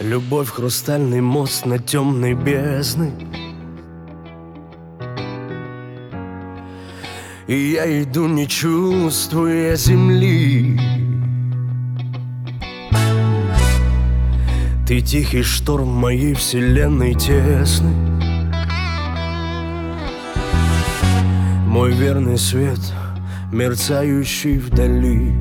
Любовь — хрустальный мост над темной бездной. И я иду, не чувствуя земли. Ты тихий шторм моей вселенной тесной, мой верный свет, мерцающий вдали.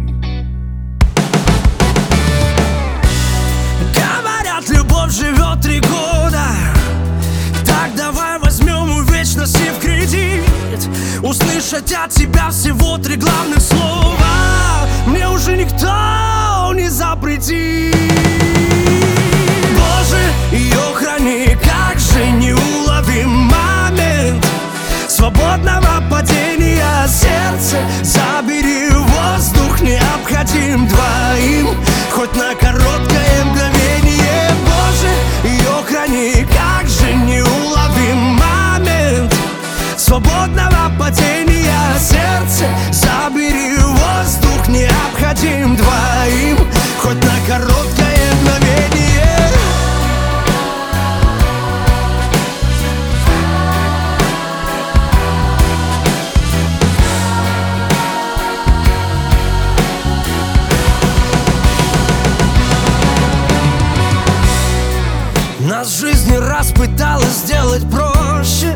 Говорят, любовь живет 3 года. Так давай возьмем у вечности в кредит. Услышать от тебя всего 3 главных слова мне уже никто не запретит. Боже, ее храни, как же неуловим момент свободного падения сердца. Забери воздух, необходим двоим, хоть на короткое мгновение. Боже, ее храни, как же неуловим момент свободного падения сердца. Забери воздух, необходим двоим, хоть на короткое мгновение. Нас жизнь не раз пыталась сделать проще,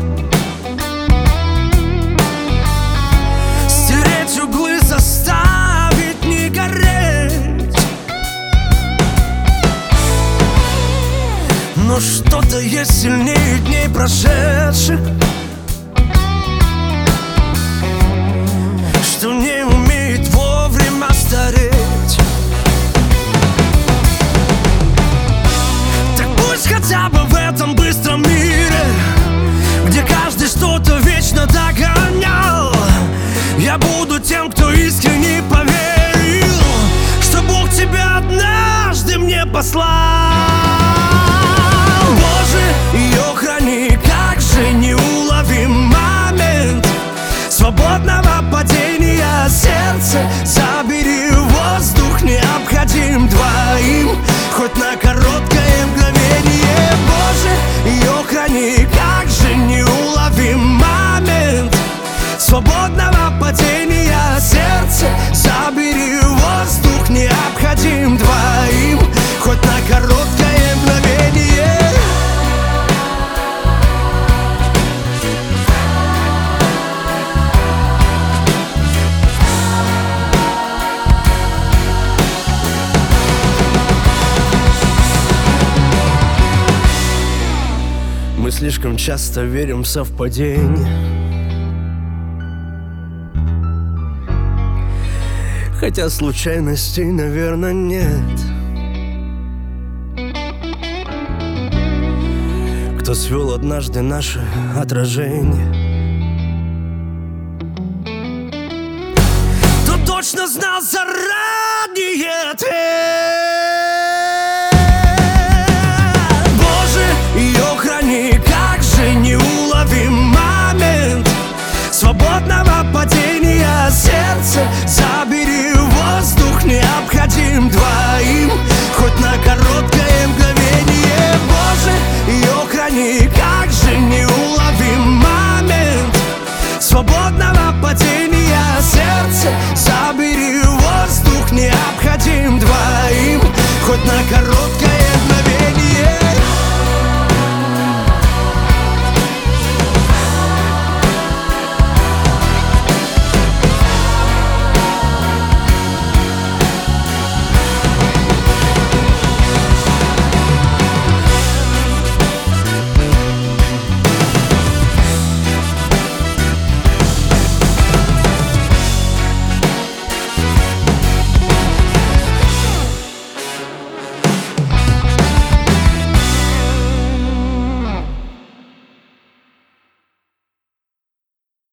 стереть углы, заставить не гореть. Но что-то есть сильнее дней прошедших, что не умеет вовремя стареть. Хотя бы в этом быстром мире, где каждый что-то вечно догонял, я буду тем, кто искренне поверил, что Бог тебя однажды мне послал. Боже, ее храни, как же неуловим момент свободного падения сердца. Забери воздух, необходим двоим, хоть на короткое мгновение. Боже, ее храни, как же неуловим момент свободного падения сердца. Забери воздух, необходим двоим, хоть на короткое мгновение. Мы слишком часто верим в совпадения, хотя случайностей, наверное, нет. Кто свел однажды наше отражение, кто точно знал заранее ответ. Неуловим момент свободного падения сердца. Забери воздух, необходим двоим, хоть на короткое мгновение. Боже, ее храни, как же неуловим момент свободного падения сердца. Забери воздух, необходим двоим, хоть на короткое